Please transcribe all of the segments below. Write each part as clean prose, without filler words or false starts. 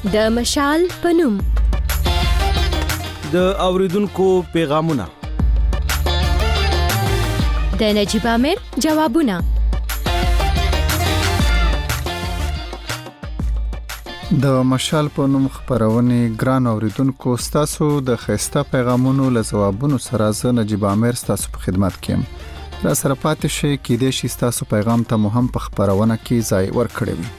د مشال پنوم د اوریدونکو پیغامونه د نجيب عامر جوابونه د مشال پنوم خبرونه ګران اوریدونکو ستاسو د خسته پیغامونو له جوابونو سره ز نجيب عامر ستاسو په خدمت کې را سره پاتې شي کې د شي ستاسو پیغام ته مهم په خبرونه کې ځای ورکړی وي.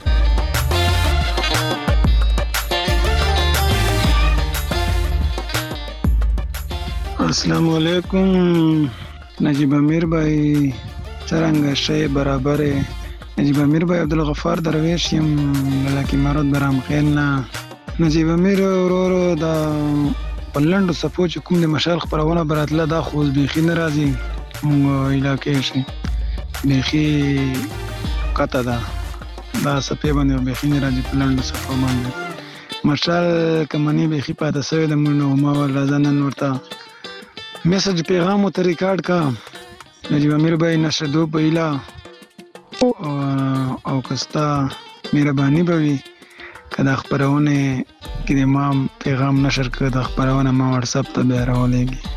السلام علیکم نجيب عامر بھائی څنګه شی برابر نجيب عامر بھائی عبدالغفار درویش یم لکه مراد برام خیلنا نجيب عامر ورو دا پلند سپوچ کوم د مشال خبرونه براتله دا خو بيخي ناراضي مونږ علاقې شي بيخي کته دا سپې باندې بيخي ناراضي پلند سپو باندې مشال کمنې بيخي پاته سوی د مونږ ما ول راځنن ورته میسج پیغام او ریکارډ کا نجيب عامر بھائی نشدو پهلا او کستا مهرباني بوي کدا خبرونه کې ما پیغام نشر کړ د خبرونه ما واتس اپ ته به راولېږي.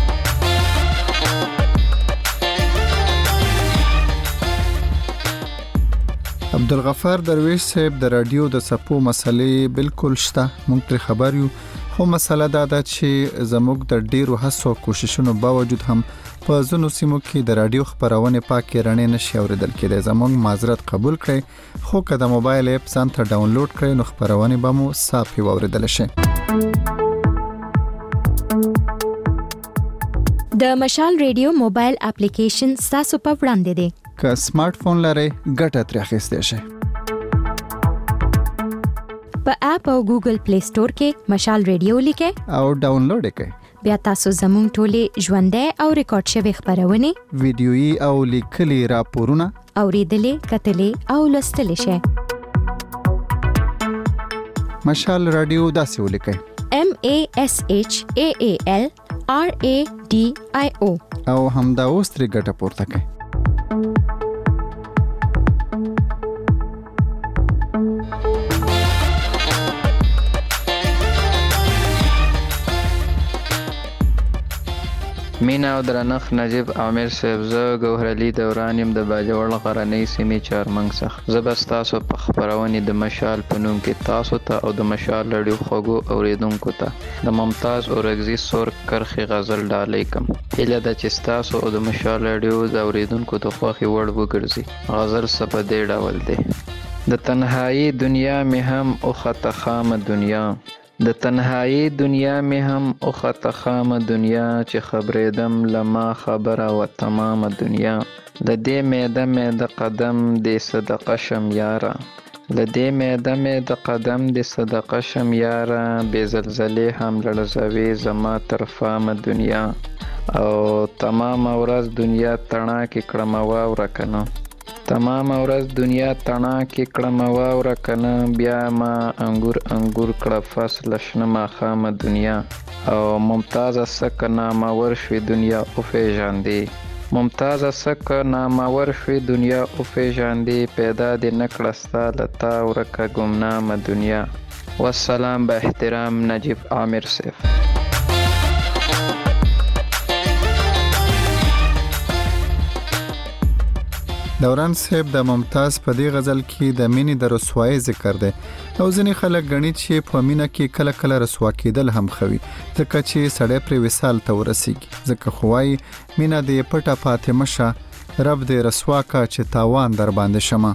عبدالغفار درویش صاحب د رادیو د سپو مسلې بالکل شته مونږ پر خبر یو خو مسله دا ده چې زموږ د ډیرو هڅو کوششونو باوجود هم په ځینو سیمو کې د رادیو خبرونه پاکه رڼې نشي اوریدل کېدای. زموږ معذرت قبول کړئ خو که د موبایل اپ ځان ته ډاونلوډ کړئ نو خبرونه به مو صافي اوریدل شي. د مشال ریډیو موبایل اپلیکیشن تاسو په وړاندې دی که سمارټ فون لرئ ګټه ترې اخیستئ شئ. په اپ او ګوګل پلی سٹور کې مشال ریډیو لیکئ او ډاونلوډ کړئ. بیا تاسو زموږ ټولې ژوندۍ او ریکارډ شوی خبرونه ویډیويي او لیکلي راپورونه اوریدلې کتلې او لوستلې شئ. مشال رادیو داسې ولیکئ MASHAALRADIO او همدا اوس ترې ګټه پورته کړئ. مینا او درنخ نجيب عامر صاحب زه ګوهر علي دوران يم د باجوړ غرنۍ سیمې چارمنګ څخه زبر تاسو په خبرونه د مشال پنوم کې تاسو ته او د مشال لړیو خوګو اوریدونکو ته د ممتاز اورغزي سور کرخي غزل ډالې کم هله د چستاسو او د مشال لړیو د اوریدونکو ته خوخي وړ وګرځي غزل سپه دې ډول دی د تنهایی دنیا می هم او خطخام دنیا د تنهایی دنیا می هم او خطخام دنیا چې خبرېدم لما خبره و تمام دنیا د دې میده قدم د صدقه شم یارا د دې میده قدم د صدقه شم یارا بې زلزلې هم لړزوي زما تر فام دنیا او تمام ورځ دنیا تڼا کې کړم واوره کنه تمام ورځ دنیا تڼا کې کړم واوره کنه بیا ما انګور کړه فصل شنه ما خام دنیا او ممتاز سک نامور شوی دنیا او فېژاندې ممتاز سک نامور شوی دنیا او فېژاندې پیدا دې نکړستا لتا ورکه ګمنام دنیا. والسلام با احترام نجيب عامر صاحب. دوران صاحب د ممتاز په دې غزل کې د مینې د رسوایی ذکر دی او ځینې خلک غني چې په مینه کې کله کله رسوا کېدل هم خوي ځکه چې سړی پر وصال ته ورسیږي ځکه خوای مینه دې پټه پاتې مشه رب دې رسوا کا چې تاوان در باندې شمه.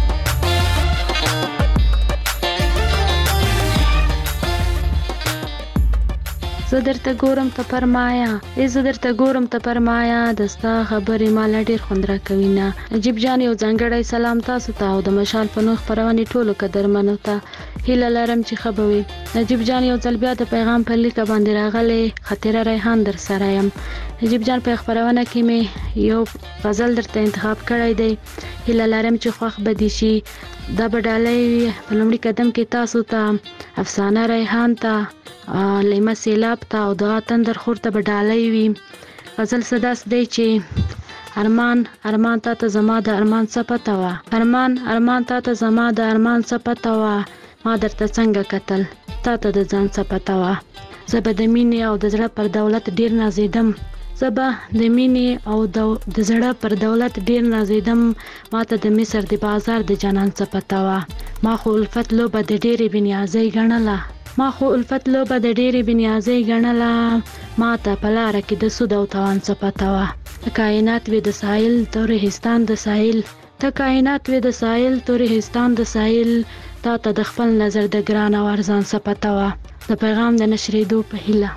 زه درته ګورم ته پرمایا دستا خبرې مال ډیر خوند را کوي نه. نجيب جان یو ځانګړی سلام تاسو ته او د مشال په نوخ خبرونه ټولو قدرمنو ته هیله لرم چې خبوي. نجيب جان یو ځل بیا د پیغام په لیک باندې راغلی خاطر ریحان در سره يم. نجيب جان په خبرونه کې مې یو غزل درته انتخاب کړی دی هیله لرم چې خوښ بدی شي. دا بدالای په لومړي قدم کې تاسو ته افسانه ریحان ته لیمه سیلاب ته او دغه تندر خور ته بدالای وي. غزل صداس دی چې ارمان تا ته زما د ارمان څه پته وه ارمان تا ته زما د ارمان څه پته وه ما درته څنګه کتل تا ته د ځان څه پته وه زه به د مینې او د زړه پر دولت ډیر نازېدم ما ته د مصر د بازار د جانان څه پته وه ما خو الفت لوبه د ډېرې بېنیازۍ ګڼله ما ته په لاره کې د سود او تاوان څه پته وه ته کائنات وې د ساحل تورهستان د ساحل تا ته د خپل نظر د ګران او ارزان څه پته وه د پیغام د نشرېدو په هیله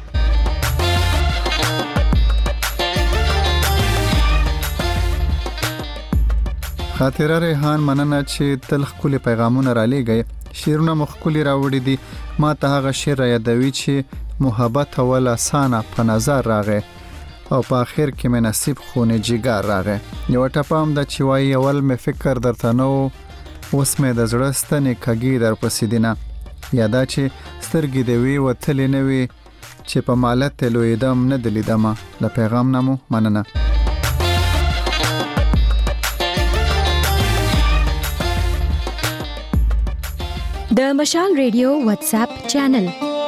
خاطره ریحان مننه چې تل ښکلي پیغامونه را لېږئ شعرونه مو ښکلي راوړي دي ما ته هغه شعر را یادوي چې محبت اول اسانه په نظر راغی او په آخر کې مې نصیب خونه جګار راغی یو ټپه هم ده چې وایي اول مې فکر درته نه و اوس مې د زړه ستنې کږې درپسې دي نه یا دا چې سترګې دې وي وتلې نه وي چې په مالت یې لویېدم نه دې لیدمه له پیغام نه مو مننه د مشال ریډیو واتس اپ چینل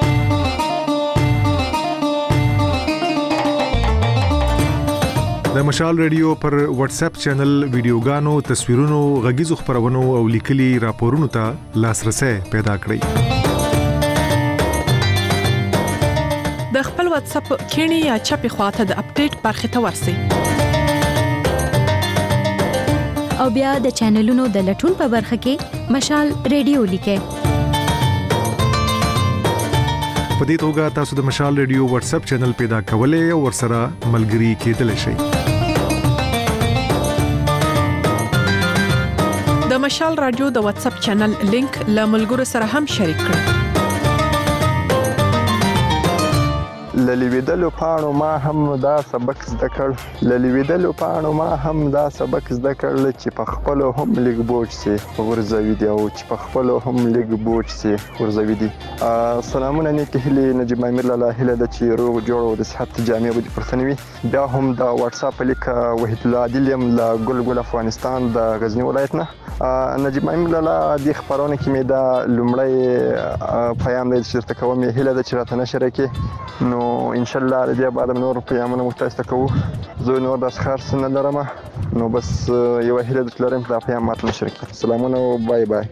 د مشال ریډیو پر واتس اپ چینل ویډیوګانو تصویرونو غږیزو خبرونو او لیکلي راپورونو ته لاسرسي پیدا کړئ د خپل واتس اپ کینی یا چپی خواته د اپډیټ برخه ته ورسئ او بیا د چینلونو د لټون په برخه کې مشال ریډیو لیکئ په دې توګه تاسو د مشال ریډیو واتس اپ چینل پیدا کولای او ورسره ملګري کېدلی شئ د مشال رادیو د واتس اپ چینل لینک له ملګرو سره هم شریک کړئ للیویدلو پاڼو ما هم دا سبق زده کړ چې په خپل هم لګ بوج سي ورزوي دي او چې په خپل هم لګ بوج سي ورزوي دي سلامونه نیک هلي نجيب امیر الله هله د چې روغ جوړ او د صحت جامع بده پرسنوي بیا هم د واتس اپ لیک وحید الله عادلیم لا ګل افغانستان د غزنی ولایت نه نجيب امیر الله د خبرونه کې مې دا لومړی پیغام دې شرط کوم هله د چرته نشره کې نو ان شاء الله دې بعد نور پیغامونه متاسفه کوو زه نور د اسخر سن لرم نو بس یو هله د لرم د پیغامات نشر کې سلامونه او بای بای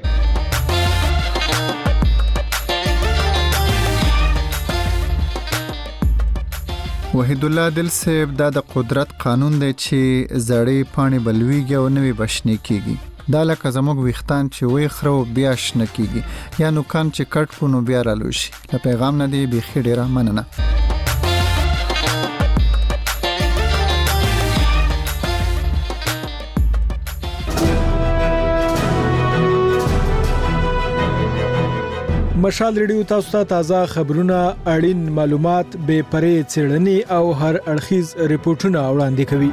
وحید الله عادل صاحب دا د قدرت قانون دی چې زړې پاڼې بلويږي او نوې بشنې کیږي دا لکه زموږ ویختان چې وې خرو بیا شنه کیږي یا نو کان چې کټ کو نو بیا رالو شي له پیغام نه دی بيخي ډیره مننه مشال ریډیو تاسو ته تازه خبرونه اړین معلومات به پرې څېړنې او هر اړخیز ریپورتونه وړاندې کوي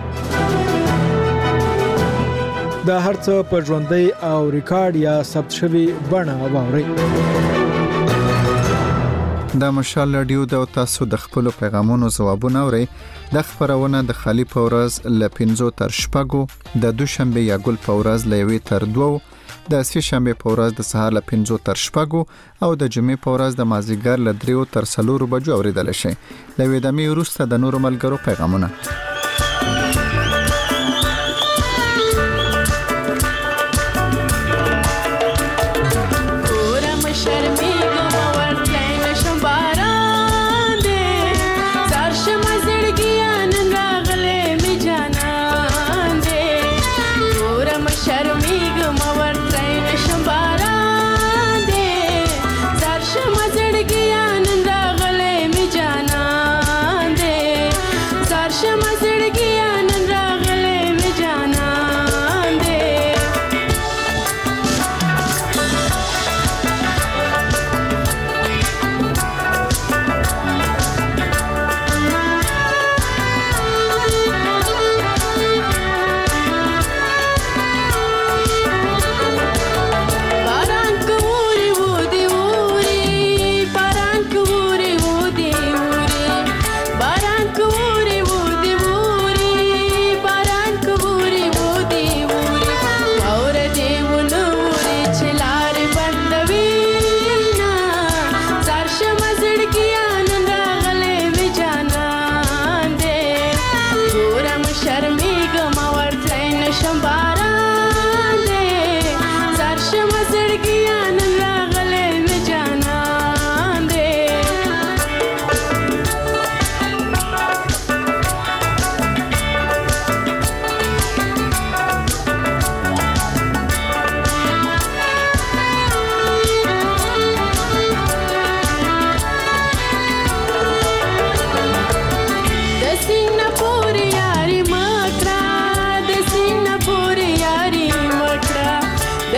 دا هرڅه په ژوندۍ او ریکارډ یا ثبت شوی بڼه واوري دا مشال ریډیو د تاسو د خپل پیغامونو ځوابونه اوري د خبرونه د خالی پورز ل 15 تر شپږو د دوشنبه یا ګل پورز ل 1 تر 2 د سې شنبه پورز د سهار ل 15 تر شپږو او د جمعې پورز د مازیګر ل 3 تر 4 بجو اوریدل شي د وېدمې وروسته د نورو ملګرو پیغامونه Shama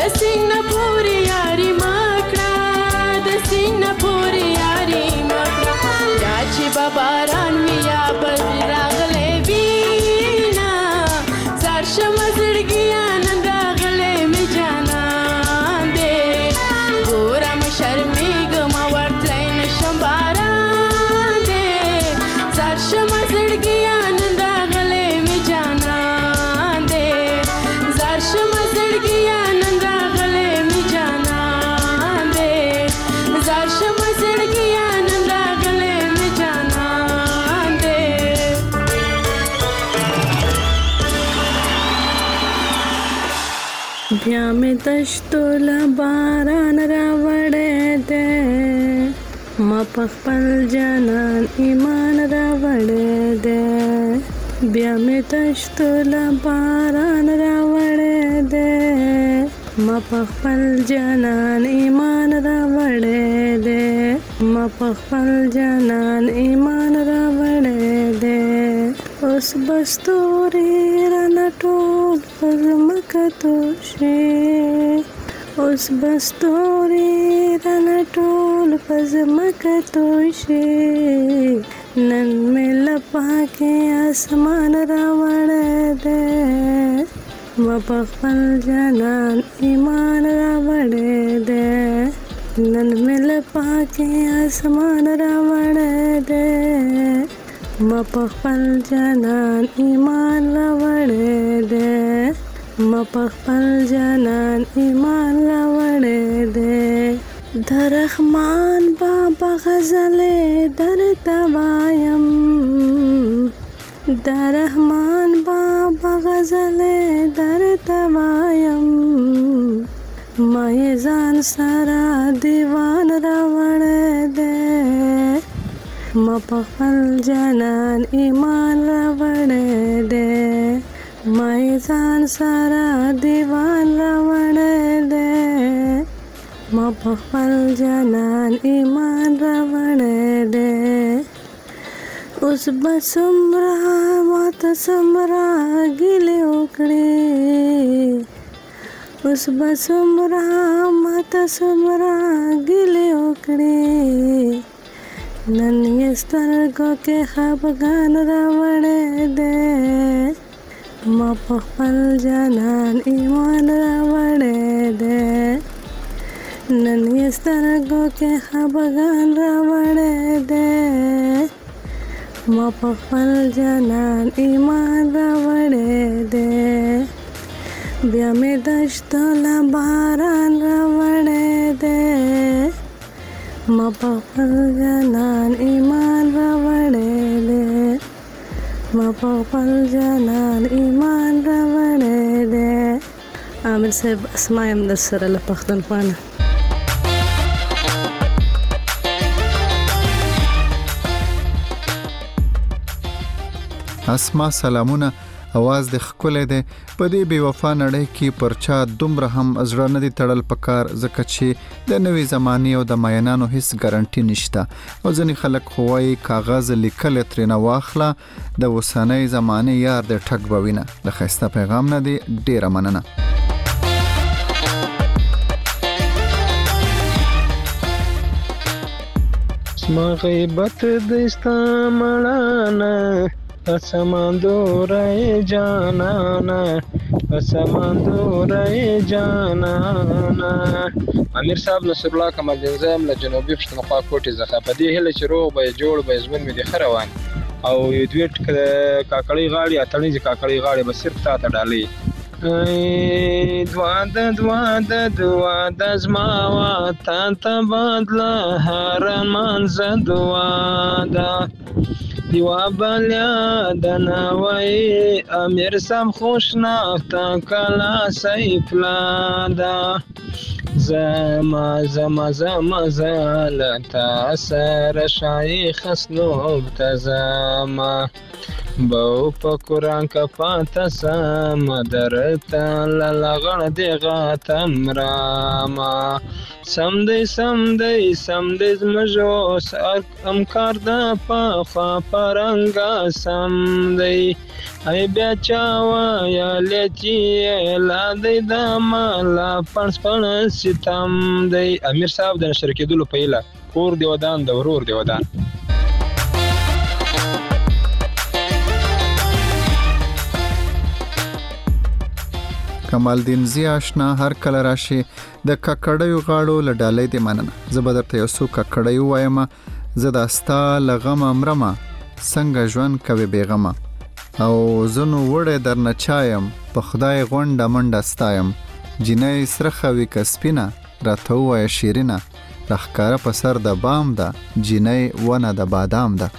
سینه پورې یاري مکړه د سینه پورې یاري مکړه یا چې باران وي یا به راغلی وینا زار شمه زړګیا نن راغلی مې جانان دی ګوره مې شرمېږم ورتلی نشم باران دی زار شمه زړګیا نن راغلی مې جانان دی زار شمه زړګیا نن راغلی مې جانان دی زار شمه زړګیا نن راغلی مې جانان دی بیا مې دشتو له باران راوړی دی ما په خپل جانان ایمان راوړی دی بیا مې دشتو له باران راوړی دی ما په خپل جانان ایمان راوړی دی ما په خپل جانان ایمان راوړی دی اوس بستوري رانه ټول په ځمکه توی شي اوس بستوري رانه ټول په ځمکه توی شي نن مې له پاکې اسمان راوړی دی ما په خپل جانان ایمان راوړی دی نن مې له پاکې اسمان راوړی دی ما په خپل جانان ایمان راوړی دی ما په خپل جانان ایمان راوړی دی د رحمان بابا غزلې درته وایم د رحمان بابا غزلې درته وایم ما یې ځان سره دیوان راوړی دی ما په خپل جانان ایمان راوړی دی ما یې ځان سره دیوان راوړی دی ما په خپل جانان ایمان راوړی دی اوس به څومره ماته څومره ګیلې وکړې اوس به څومره ماته څومره ګیلې وکړې نن یې سترګو کې خفګان راوړی دی ما په خپل جانان ایمان راوړی دی نن یې سترګو کې خفګان راوړی دی ما په خپل جانان ایمان راوړی دی بیا مې دشتو له باران راوړی دی ما په خپل جانان ایمان راوړی دی ما په خپل جانان ایمان راوړی دی عامر صاحب اسما یم در سره له پښتونخوا نه اسما سلامونه اواز د ښکلی دی په دې بې وفا نړۍ کې پر چا دومره هم زړه نه دی تړل پکار ځکه چې د نوې زمانې او د مینانو هیڅ ګارنټي نشته او ځینې خلک خو وایي کاغذ لیکلی ترېنه واخله د اوسنۍ زمانې یار د ټک به وینه د ښایسته پیغام نه دی ډېره مننه زما غیبت دستا مړانه سمندورای جانانا سمندورای جانانا امیر صاحب نصر الله کمال جنزام له جنوبي پښتونخوا کوټې څخه په دې هله چې روغ به جوړ به ژوند مې د خروان او یو دوی کاکړی غاړي اتړي کاکړی غاړي به صرف تا ته ډالي دوا د زما وطن ته بدله هر منځه دوا ده دیوا بلیا د نوای امیر سم خوشناخته کلا سیفلا ده زما زالتا سر شایخ اسلوب تزما باو په قرآن کا پاتا سم درتا لغړ دی غاتم راما سم دی زمجو سر امکار دا پاخوا پرنگا سم دی ای بیا چاوا یا لیچی لا دی دا مالا پنس ستم دی. امیر صاحب د نشر کېدلو په هیله کور دی ودان د ورور دی ودان. کمال دین زی آشنا هر کله راشي د ککړیو غاړو لډالې دی مننه. زه به درته یو څو ککړیو وایم. زه د استا لغم امرما څنګه ژوند کوي بیغمه او زنو وړه درنه چایم په خدای غونډه منډه ستایم جنې سرخوي کسپینا راته وای شیرینه رخکاره په سر د بام ده جنې ونه د بادام ده.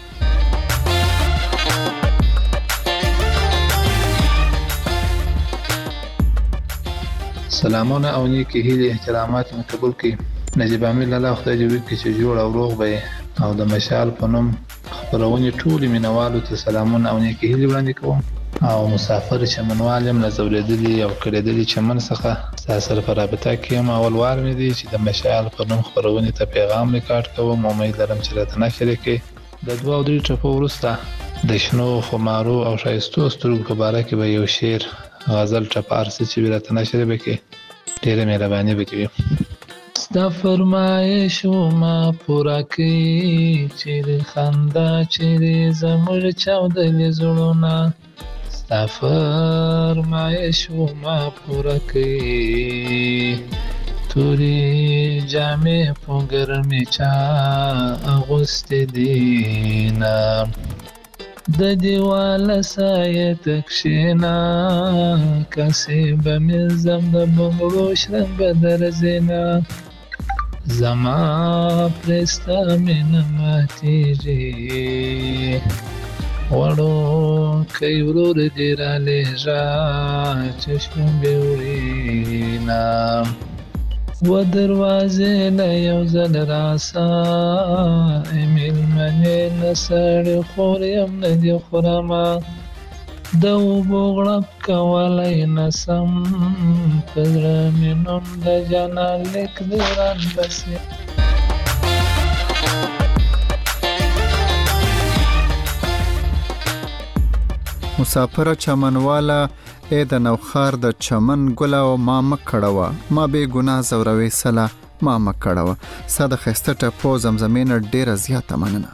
سلامونه او نیکی هیلې احترامات مې قبول کړي. نجیب امیر الله خدای دې وکړي چې جوړ او روغ به او د مشال په نوم خپرونې ټولې مینوالو ته سلامونه او نیکی هیلې وړاندې کوم. او مسافر چمنوال یم له ځورېدلي او کړېدلي چمن څخه ستا سره په رابطه کې یم. اول وار مې دی چې د مشال په نوم خپرونې ته پیغام ریکارډ کوم. امید لرم چې راته نشر کړي. د 2 او 3 ټپو وروسته د شنو خمارو او ښایستو سترګو په باره کې به یو شعر غزل ټپار څه چې راته نشر وکړي ډېره مهرباني به کوي. ستا فرمایش ما پوره کړي چیرې خندا چیرې زموږ چاودلې زړونه ستا فرمایش ما پوره کړي تورې جامې په ګرمۍ چا اغوستې دینه د دیواله سایه تکشینا کسی به مزم د بنگلو شرنگ به درزینا زما پرستا من ماتیجی وڑو کئی ورور دیرا لیجا چشم بیورینا و دروازه لیو زل راسا امیل منی نسر خوریم ندی خورما دو بغرب کولی نسم پدرمینم دا جانا لک دیران بسی. مسافر چمنوالا اې د نوخار د چمن ګلا او ما مکړوا ما به ګناه زوروي سلا ما مکړوا ساده خسته ټپو زمزمین ډیره زیاته مننه.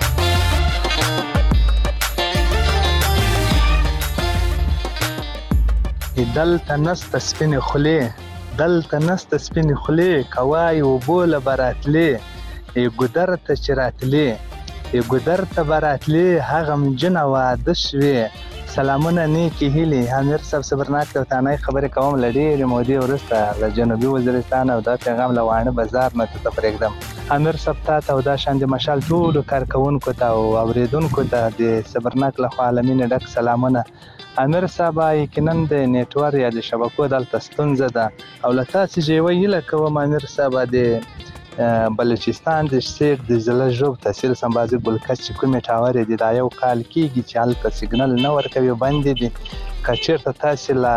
دلته نست سپین خلی دلته نست سپین خلی کوای و بول براتلی ګودر ته چراتلی ګودر ته براتلی هغه جن واده شوی. سلامونه نیکی هیلی امیر صاحب صبرناک ته تانه خبرې کوم لډې مودي ورسته له جنوبي وزیرستان او دا پیغام لوانه بازار نه ته پرېږدم. امیر صاحب ته او دا شان د مشال ټول کارکونکو ته او اوریدونکو ته د صبرناک له عالمین ډک سلامونه. امیر صاحب یقینا د نیټورک یا د شبکو دلته ستونزه ده او له تاسو جوړیل کوم امیر صاحب د بلوچستان د سیر د ضلع ژوب تحصیل سمبازي ګلکش چې کومې ټاور دي دا یو کال کېږي چې هلته سیګنل نه ورکوي بندې دي. که چېرته تاسې له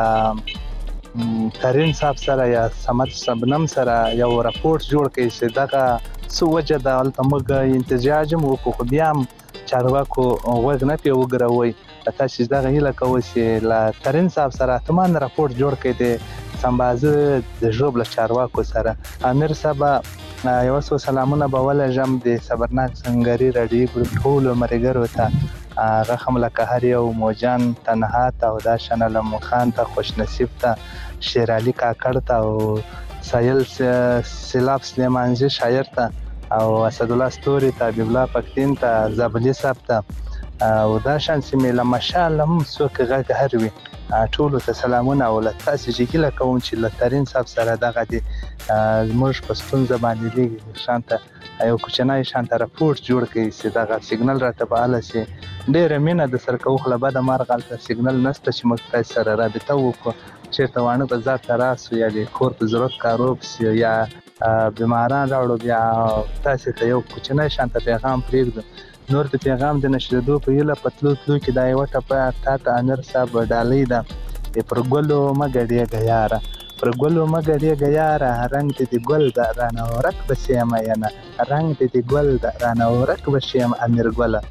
ترین صاحب سره یا سمد شبنم سره یو راپورټ جوړ کړئ چې دغه څه وجه ده هلته موږ انتجاج هم وکړو خو بیا هم چارواکو غوږ نه پرې وګروئ. تاسې دغه هیله کوو چې له ترین صاحب سره حتما راپورټ جوړ کړئ د سمبازي د ژوب له چارواکو سره. امیر صاحب یو څو سلامونه به ولېږم د صبرناک سنګري راډیو ګروپ ټولو ملګرو ته هغه هم لکه هر یو موجان تنها ته او دا شان علم خان ته خوشنصیب ته شیر علي کاکړ ته او سایل سیلاب سلیمانجي شاعر ته او اسد الله ستوري ته حبیب الله پښتین ته زابلي صاحب ته او دا شان سیمې له مشال هم څوک غږ هر وي ټولو ته سلامونه او له تاسې چې هیله کوم چې له ترین صاحب سره دغه دي زموږ په ستونزه باندې لږ شانته یو کوچنی شانته راپورټ جوړ کړئ چې دغه سیګنل راته فعاله شي. ډېره مینه د سر کوو خو له بده مرغه هلته سیګنل نشته چې موږ تاسې سره رابطه وکړو. چېرته واڼه بازار ته راسو یا د کور په ضرورت کارو پسې یا بیماران راوړو بیا تاسې ته یو کوچنی شانته پیغام پرېږدو نور د پیغام د نشریدو په یله پتلو تلو کې دا یو ټپه تا ته امیر صاحب ډالۍ ده پر ګلو مګړې غیاره پر ګلو مګړې غیاره رنگ دې ګل د رانه ورک بسیم ینه رنگ دې ګل د رانه ورک بسیم امیر ګل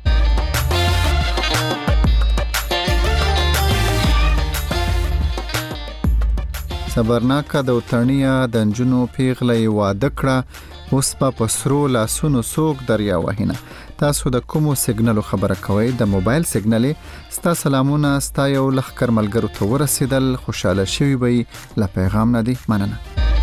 صبرناکه د وطنیا د نجونو پیغلې واده کړه اوس په سرو لاسونو سوق دریا وهینه تاسو د کومو سیګنالو خبره کوي د موبایل سیګنالې ستا سلامونه ستا یو لخر ملګرو ته ورسېدل خوشاله شوي وي له پیغام نه دی مننه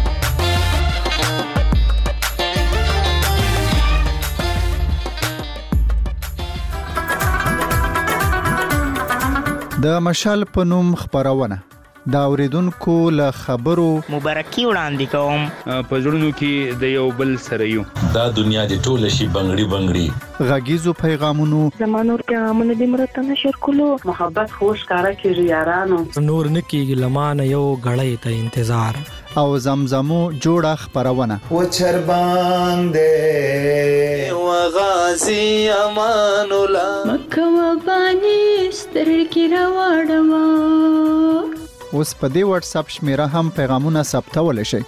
د مشال په نوم خبرونه دا اوریدونکو له خبرو مبارکي وړاندې کوم په ژوندونو کې د یو بل سره یو دا دنیا د ټوله شي بنگړي غږیزو پیغامونو زمانور پیغامونه د مرته نشر کولو محبت خوش کارا کیږي یارانو نور نکیږي لمانه یو غړې ته انتظار او زمزمو جوړه خبرونه و چربان دې و غازی امان الله مکه و بانی سترګې راوړم اوس په دې واتس اپ شمیره هم پیغامونه ثبتول شي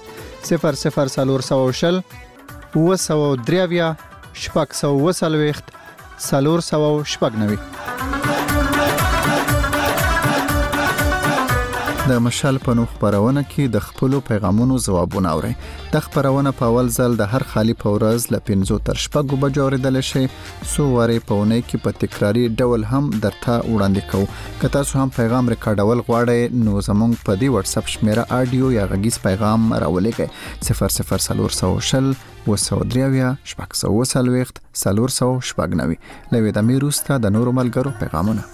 0040 203 شپږ د مشال په نوم خبرونه کې د خپل پیغامونو ځوابونه اوري د خبرونه په اول ځل د هر خالی په ورځ ل 15 تر 6 بجو اوریدل شي سو واره په ونې کې په تکراری ډول هم درته وړاندې کوو که تاسو هم پیغام ریکارډول غواړئ نو زموږ په دې واتس اپ شمیره آډیو یا غږیز پیغام راولېږئ 0040 203 شپږ لوي د میروستا د نورو ملګرو پیغامونه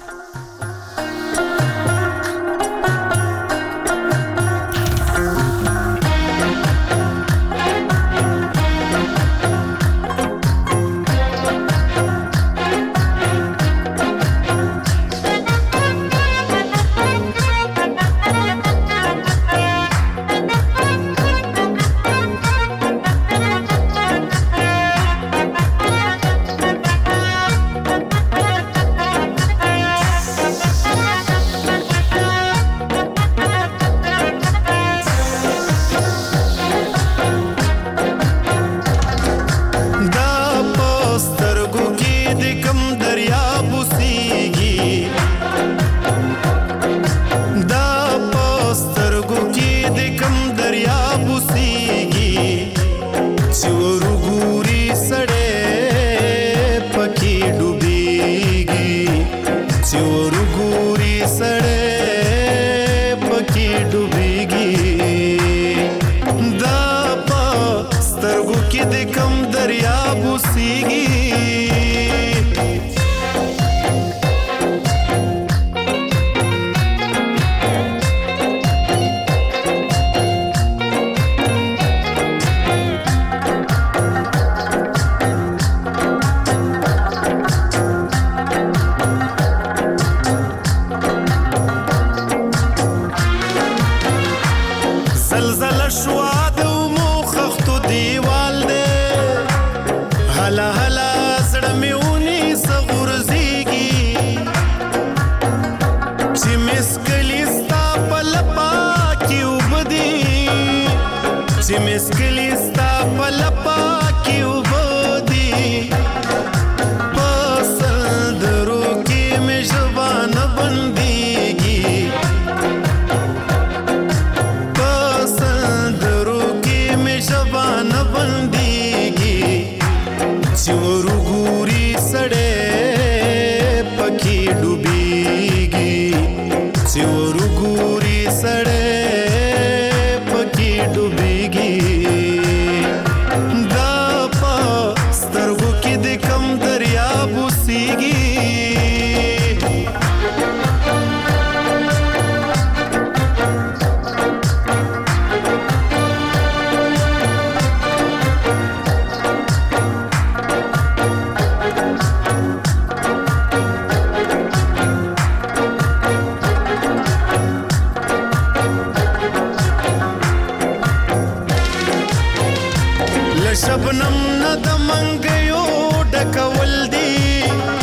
شبنم نه د منګیو ډکول دی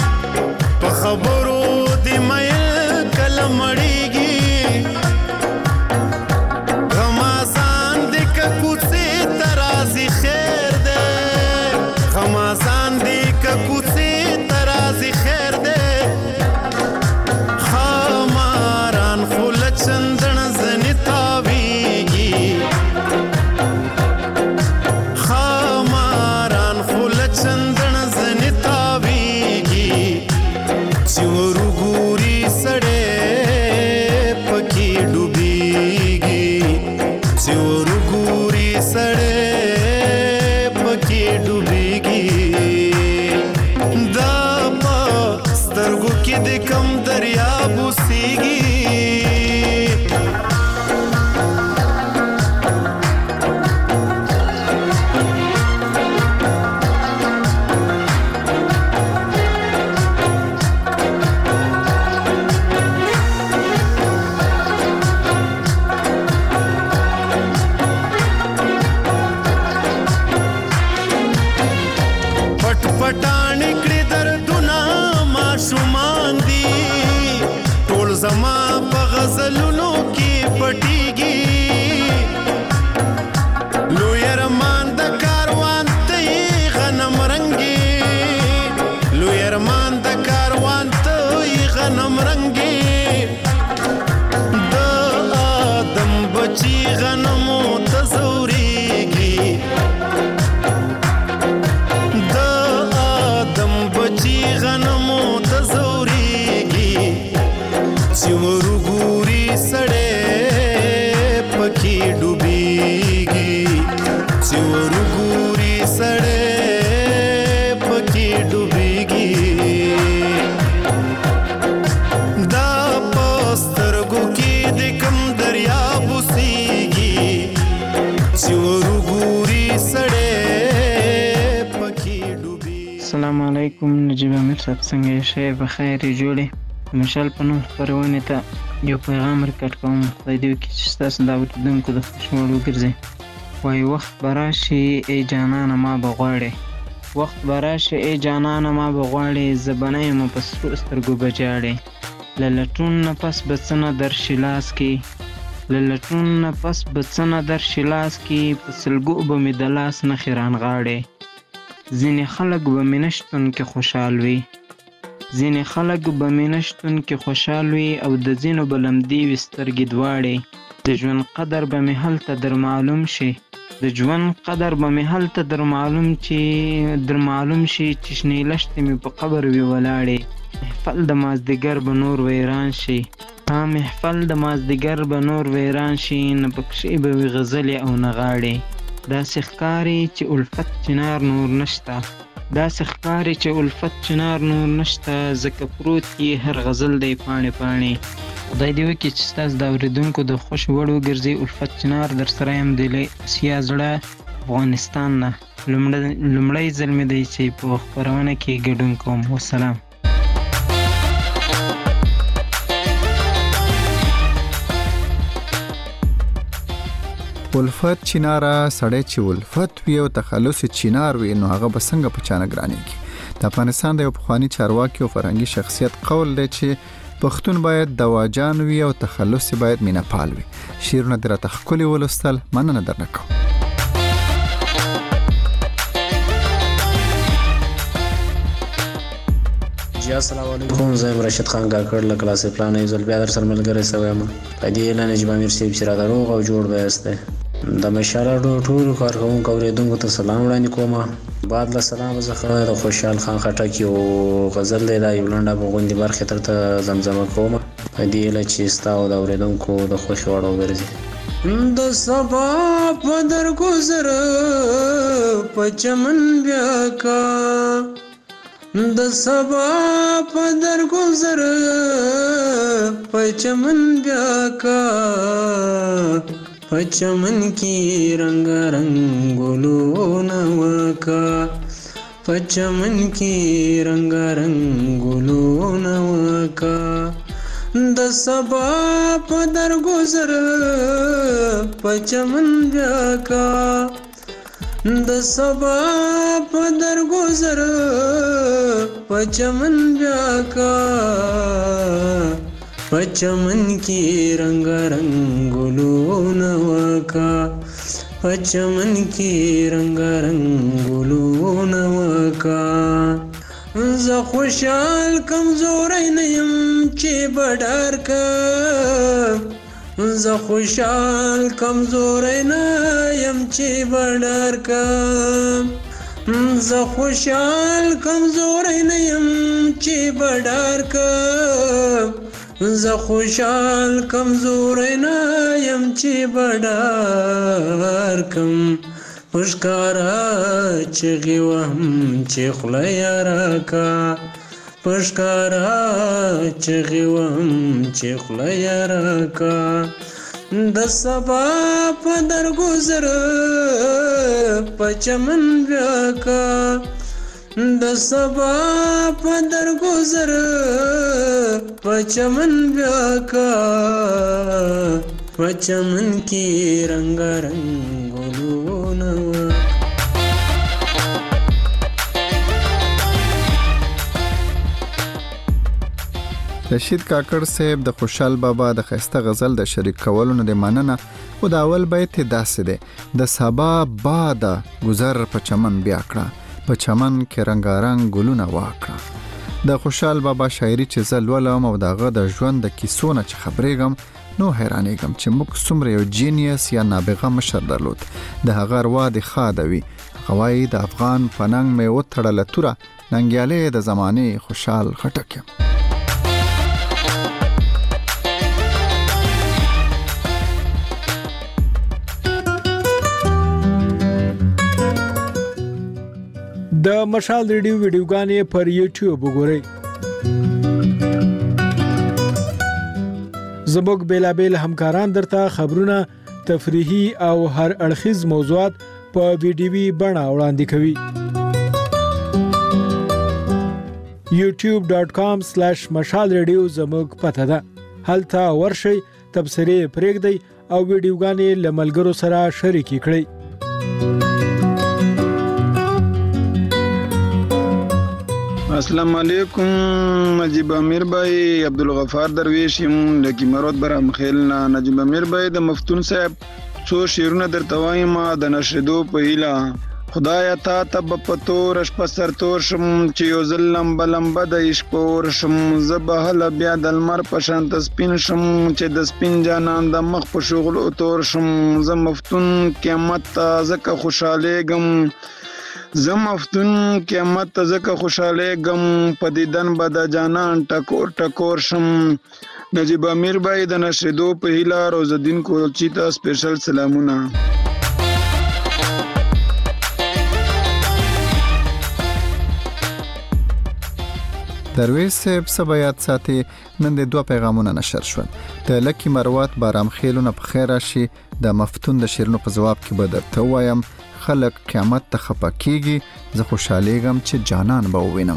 علیکم نجیب امیر صاحب، څنګه یې؟ ښه یې؟ بخیر یې؟ جوړې؟ مشال په نوم خپرونې ته یو پیغام ریکارډ کوم. خدای دې وکړي چې ستاسو د اورېدونکو د خوښ وړ وګرځي. وایي وخت به راشي ای جانانه ما به غواړې، وخت به راشي ای جانانه ما به غواړې، زه به نه یم په سرو سترګو به جاړې، له لټون نه پس به څه نه درشي لاس کې، له لټون نه پس به څه نه درشي لاس کې، په سلګو به مې د لاس نښې رانغاړې. ځینې خلک به مې نشتون کې خوشحال وي، ځینې خلک به مې نشتون کې خوشحال وي، او د ځینو به لمدې وي سترګې دواړې. د ژوند قدر به مې هلته در معلوم شي، د ژوند قدر به مې هلته در معلوم شي چې شنې لښتې مې په قبر وي ولاړې. محفل د مازدیګر به نور ویران شي، محفل د مازدیګر به نور ویران شي، نه پکښې به وي غزلې او نه غاړې. داسې ښکاري چې الفت چنار نور نشته، داسې ښکاري چې الفت چنار نور نشته، ځکه پروت یې هر غزل دی پاڼې پاڼې. خدای دې وکړي چې ستاسو د اورېدونکو د خوښ وړ وګرځي. الفت چنار در سره یم د اسیا زړه افغانستان نه. لومړی ځل مې دی چې په خپرونه کې ګډون کوم. والسلام. الفت چیناره سړی چې الفت وي او تخلص چینار وي نو هغه به څنګه په چانه ګرانیږي. د افغانستان د یو پخواني چارواکي او فرهنګي شخصیت قول دی چې پښتون باید دواجان وي او تخلص باید مینه‌پال وي. شعرونه د راته ښکلي ولوستل، مننه درنه کوم. جی السلام علیکم، زه رشید خان کاکړ له کلاس پلان یو ځل بیا در سره ملګری شوی یم. په دې اعلان نجیب امیر صاحب چې راته روغ او جوړ وایسته د مشاله ټولو کارکوونکو اوریدونکو ته سلام وړاندې کوم. بعد له سلام څخه د خوشحال خان خټک یو غزل دی، دا یو لنډه په غونډې برخې تر ته زمزمه کوم. په دې اعلان چې ستا او د اوریدونکو د خوښ وړ وګرځي. د سبا په درګذر په چمن بیا کا، د سبا په درګذر په چمن بیا کا، په چمن کې رنگ رنگ ګلونه وکا، په چمن کې رنگ رنگ ګلونه وکا. د سبا په درګذر په چمن بیا کا، د سبا په درګذر په چمن بیا کا، په چمن کې رنگ رنگ ګلونه وکا، په چمن کې رنگ رنگ ګلونه وکا. زه خوشحال کمزوری نه یم چې بډار کا، زه خوشحال کمزوری نه یم چې بډار کا، زه خوشحال کمزوری نه یم چې بډار کا، زه خوشحال کمزوری نه یم چې بډار کم. پشکارا چغی وهم چې خوله یاره کا، پشکارا چغی وهم چې خوله یاره کا. د سبا په درګذر په چمن بیا کا، د سبا په درګذر په چمن بیا کا، په چمن کې رنگ رنگ ګلونه. رشید کاکړ صاحب د خوشحال بابا د خسته غزل د شریک کولو نه مننه. او د اول بیت داسې دی: د سبا باد گذر په چمن بیا کړه، په چمن کې رنگارنګ ګلونه واکړه. د خوشحال بابا شاعري چې زه لولم او دغه د ژوند د کیسو نه چې خبرېږم نو حیرانېږم چې موږ څومره یو جینیس یا نابغه مشر درلود. د هغه اروا د ښاده وي. هغه وایي د افغان په ننګ مې وتړله توره، ننګیالې د زمانې خوشحال خټک یم. د مشال ریډیو ویډیوګانې پر یوټیوب وګورئ. زموږ بیلابیل همکاران درته خبرونه، تفریحي او هر اړخیز موضوعات په ویډیوي بڼه وړاندې کوي. youtube.com/مشال رادیو زموږ پته ده. هلته ورشئ، تبصرې پرېږدئ او ویډیوګانې له ملګرو سره شریکې کړئ. السلام علیکم. نجیب امیر بھائی، عبدالغفار درویش یم لکی مرود برام خیلنا. نجیب امیر بھائی د مفتون صاحب څو شعرونه درته وایم د نشریدو په هیله. خدایا تا ته به په تور شپه سرتور شم چې یو ځل لمبه لمبه د عشق په اور شم. زه به هله بیا د لمر په شانته سپین شم چې د سپین جانان د مخ په شغلو تور شم. زه مفتون قیامت ته ځکه خوشحالېږم، زه مفتون قیامت ته ځکه خوشحالېږم، په دیدن به د جانان ټکور ټکور شم. نجیب امیر بھائی د نشریدو په هیله روزالدین کولچي ته سپیشل سلامونه. درویش صاحب سبایات ساتي نن د 2 پیغامونه نشر شول. د لکی مروات بارام خیلونه په خیر راشي. د مفتون د شیرونو په جواب کې به درته وایم خلک قیامت ته خپه کیږي، زه خوشحالېږم چې جانان به ووینم.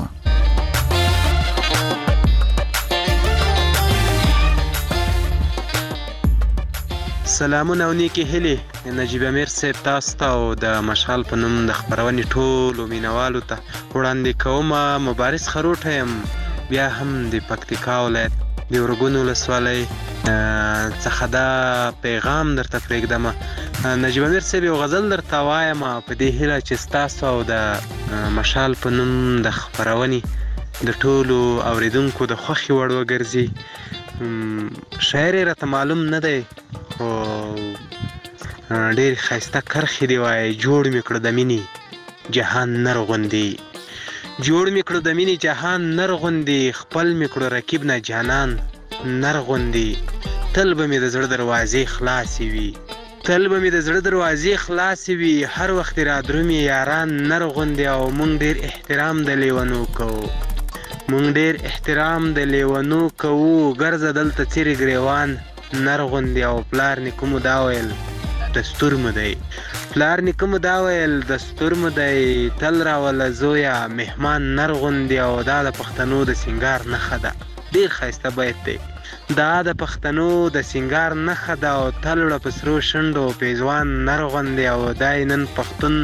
سلامونه او نیکی هیلې نجیب امیر صاحب تاسو ته او د مشال په نوم د خبرونې ټولو مینوالو ته وړاندې کوم. مبارز خروټه یم، بیا هم د پکتیکا ولایت د ورګون ولسوالۍ څخه دا پیغام درته پرېږدم. نجیب امیر صاحب یو غزل درته وایم په دې هیله چې ستاسو او د مشال په نوم د خبرونې د ټولو اوریدونکو د خوښې وړ وګرځي. شاعر یې راته معلوم نه دی خو ډېر ښایسته کرښې دی وایي. جوړ مې کړه د مینې جهان نر غوندې، جوړ مې کړه د مینې جهان نر غوندې، خپل مې کړه رقیب نه جانان نر غوندې. تل به مې د زړه دروازې خلاصې وي، تل به مې د زړه دروازې خلاصې وي، هر وخت را درومي یاران نر غوندې. او مونږ ډېر احترام د لیونو کوو، مونږ ډېر احترام د لیونو کوو، ګرځه دلته څیرې ګریوان نر غوندې. او پلار نیکه مو دا ویل دستور مو دی، پلار نیکه مو دا ویل دستور مو دی، تل راوله زویه مهمان نر غوندې. او دا د پښتنو د سینګار نښه ده، ډېر ښایسته بیت دی. دا د پښتنو د سینګار نښه ده او تل وړه په سرو شونډو پیزوان نر غوندې. او دای نن پښتون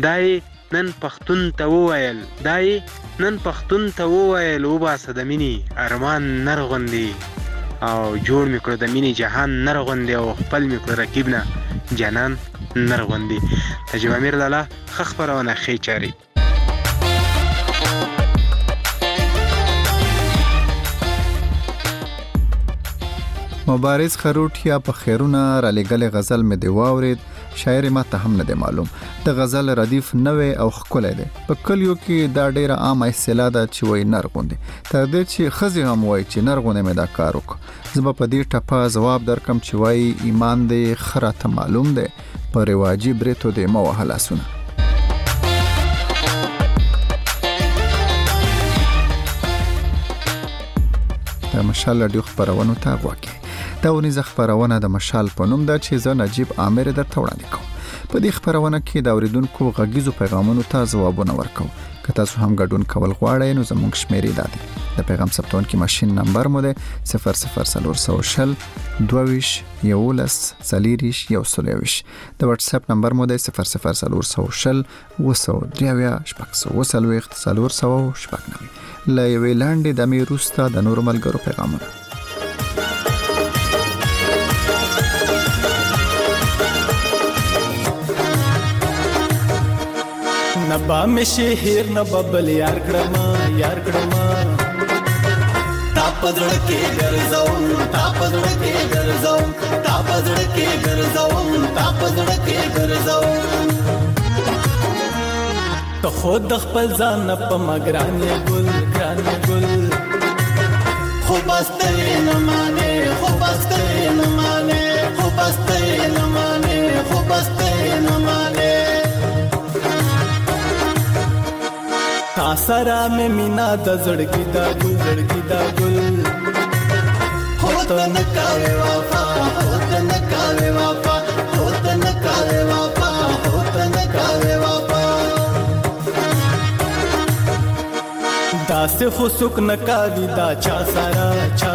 ته وویل، دای نن پښتون ته وویل وباسه د مینې ارمان نر غوندې. او جوړ مې کړه د مینې جهان نر غوندې، او خپل مې کړه رقیب نه جانان نر غوندې. نجیب امیر لالا ښه خپرونه ښې چارې. مبارز خروټیا په خیرونه را لګل غزل مې دی واورید. شاعر ما ته هم نه دی معلوم. د غزل ردیف نوې او ښکلی دی. په کلیو کې دا ډیره عامه اصطلاح ده چې وایي نر غوندې، تر دې چې ښځې هم وایي چې نر غوندې مې دا کار وکړه. زه به په دې ټپه ځواب درکم چې وایي ایمان دی ښه راته معلوم دی، په رواجي بریتو دی مه وهه لاسونه. د مشال رادیو خپرونو ته غوږ کړئ. دا ونیزه خبرونه د مشال په نوم ده چې زه نجیب امیر درته وړاندې کوم. په دې خبرونه کې د اوریدونکو غږیزو پیغامونو ته ځوابونه ورکوم. که تاسو هم ګډون کول غواړئ نو زموږ شمیرې ده. د پیغام ثبتونکي ماشین نمبر مو ده 00420 22 11 40 123. د واتس اپ نمبر مو ده 00420 293 لا یوې لاندې د مې روستا د نور ملګرو پیغامونه. نبا می شهر نبا بل یار کړما تا پزړ کې ګرځاو تا پزړ کې ګرځاو ته خود خپل ځان په مګرانې ګل خو بسته نه مانه تا سره مې مینا د زړګي دا ګل هوت نه کاوي وفا دا داسې خو څوک نه کوي دا چا سره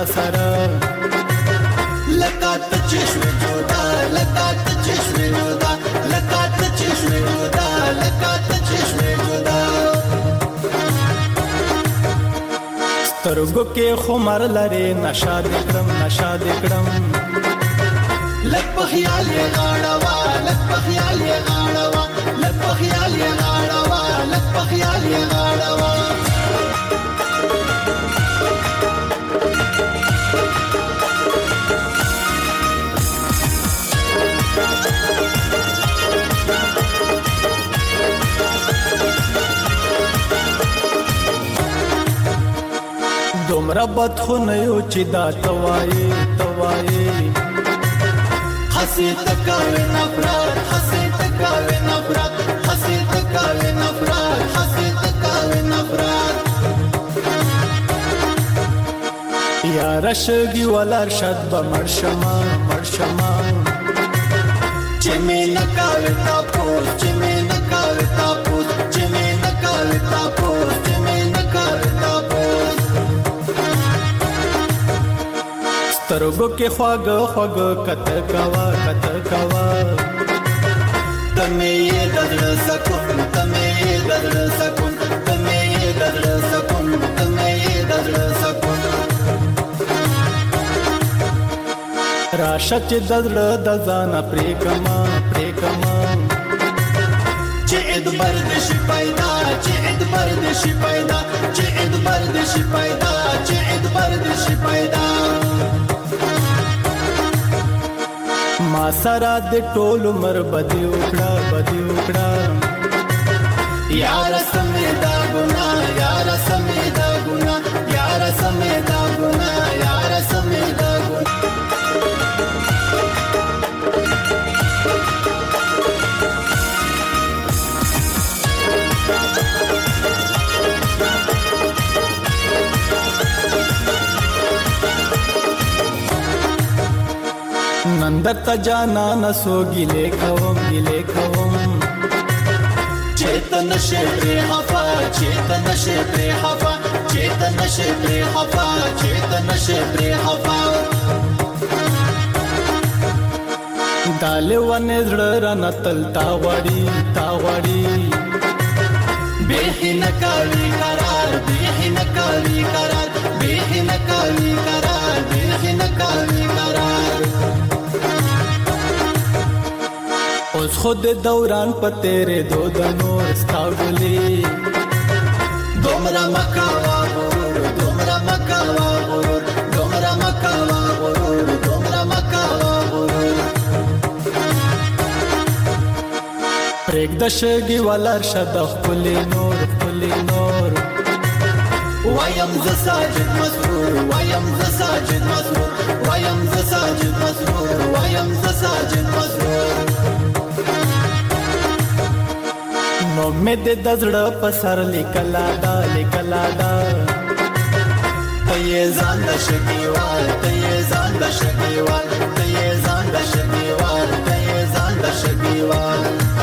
لکه ته چې شوې جدا لکه ته چې شوې جدا لکه ته چې شوې جدا لکه ته چې شوې جدا سترګو کې خمر لري نشا دې کړم لک په خیال یې غاړوا لک په خیال یې غاړوا لک په خیال یې غاړوا لک په خیال یې غاړوا دومره بد خو نه یو چې دا توایې حسید تکاوی نفرات حسید تکاوی نفرات حسید تکاوی نفرات حسید تکاوی نفرات یا رشگی ولر شد بمرشما چمی نکاوی تاپوس چمی نکاوی تاپوس چمی نکاوی تاپوس چمی نکاوی تاپوس سترګو کې خواږه کتر کوا تمه یې دغه سکون تمه یې دغه سکون تمه یې دغه سکون تمه یې دغه سکون راشه چې دغه د ځان پرې کما چې ادبر دې شي پیدا چې ادبر دې شي پیدا چې ادبر دې شي پیدا چې ادبر دې شي پیدا ما سره د ټول عمر بدی وکړه یار سمې دا ګنا یار سمې دا ګنا یار سمې دا ګنا یار سمې دا ګنا नंदता जाना न सो गिले खवम चेतन शेत्रे हवा चेतन शेत्रे हवा चेतन शेत्रे हवा चेतन शेत्रे हवा दाले wane zrana talta wadi behin kali karar behin kali karar behin kali karar behin kali karar اوس خود دوران په تیرې دو د نور ستاګلې دومره مکاوا غرور دومره مکاوا غرور دومره مکاوا غرور دومره مکاوا غرور پرېږده شګې ولر شه د ښکلې نور وایم زه ساجد مسرور وایم زه ساجد مسرور وایم زه ساجد مسرور وایم زه ساجد مسرور نو مې د زړه په سر لیکلا دا ته یې ځان د شګیوال ته یې ځان د شګیوال ته یې ځان د شګیوال ته یې ځان د شګیوال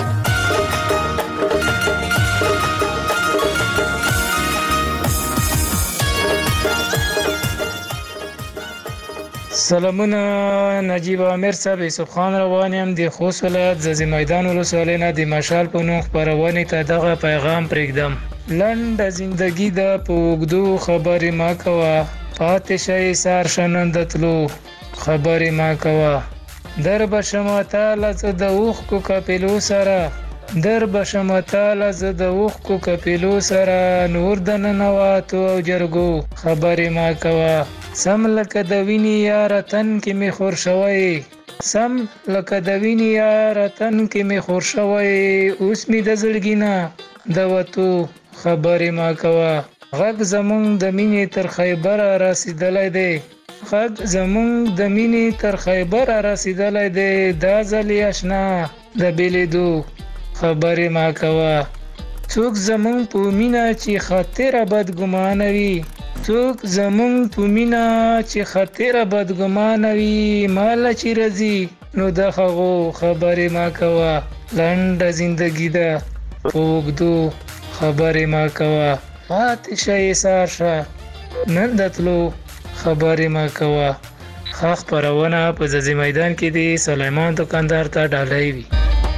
سلامونه نجیب امیر صاحب یوسف خان روان یم د خوست ولایت زازی میدان ولسوالۍ نه د مشال په نوم خپرونې ته دغه پیغام پرېږدم. لنډ زندگی د په اوږدو خبرې ما کوه، پاتې شئ سار شننده تلو خبرې ما کوه. در بشم تعالی زه د اوښکو کپلو سره، در بشم تعالی زه د اوښکو کپلو سره، نور د ننواتو او جرګو خبرې ما کوه. سم لکه د وینې یاره تن کې مې خور شوی، سم لکه د وینې یاره تن کې مې خور شوی، اوس مې د زړګي نه د وتو خبرې ما کوه. غږ زمونږ د مینې تر خیبره رسیدلی دی، غږ زمونږ د مینې تر خیبره رسیدلی دی، دا ځل یې اشنا د بېلېدو خبرې ما کوه. څوک زمونږ په مینه چې خاطره بدګمانه وي، څوک زمونږ په مینه چې خاطره بدګمانه وي، ماله چې راځي نو د هغو خبرې ما کوه. لنډه زندګي ده په اوږدو خبرې ما کوه. پاتې شي ساشه نن دتلو خبرې ما کوه خاخ پرونه په ځزی میدان کې دی سلیمان دکاندار ته ډالۍ وي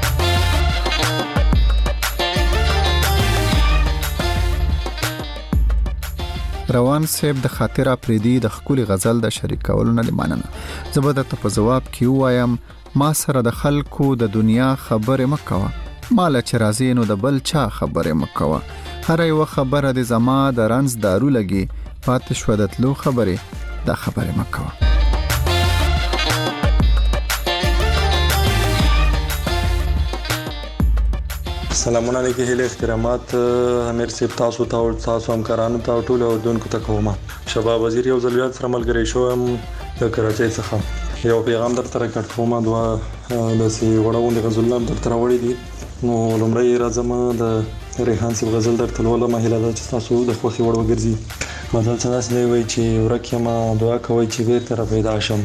روان صاحب د خاطر اپریدي د خولي غزل د شریکولو نه لماننه زبده ته په جواب کې وایم ما سره د خلکو د دنیا خبره مکوه مال چې راځي نو د بل چا خبره مکوه هر یو خبره د زما د رنز دارو لګي پاتې شو د تلو خبره دا خبره مکوه سلامونه علیکم هله احترامات امیر صاحب تاسو ته او تاسو همکارانو ته ټول اردوونکو ته کوم شباب وزیر یو ځلویات سره ملګری شوم د کراچۍ څخه یو پیغام درته راکړ کوم دوا د سی وړاندې غزلام درته راوړی دي نو لمړی راځم د ریحان صاحب غزل درته ولوم مهله د تاسو د خوخي وړ وګرځي مدل څه داس دی وای چې ورکه ما دعا کوي چې بیر تر پیدا شم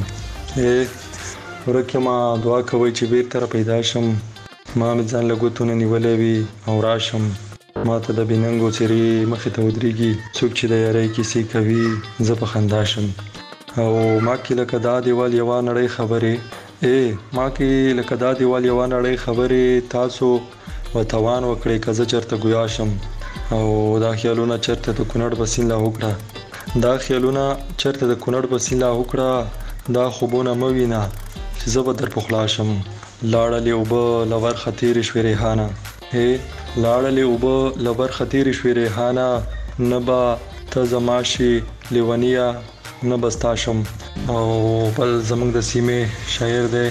ورکه ما دعا کوي چې بیر تر پیدا شم ما ځان لګوتونه نیولې وي او راشم ما ته د بیننګو چری مخ ته ودرېږي څوک چې د یاري کیسې کوي زه په خندا شم او ما کې لکه دا دیوال یو نړۍ خبره ما کې لکه دا دیوال یو نړۍ خبره تاسو وتوان وکړي کزه چرته ګویا شم او دا خیالونه چرته د کونړ بسین لا وکړه دا خیالونه چرته د کونړ بسین لا وکړه دا خوبونه موینا چې زه به در پخلا شم لاړلې وب لور خطیر شوی ریحانه لاړلې وب لور خطیر شوی ریحانه نبا ته زماشي لیونیا نبستاشم او بل زمنګ د سیمه شاعر دی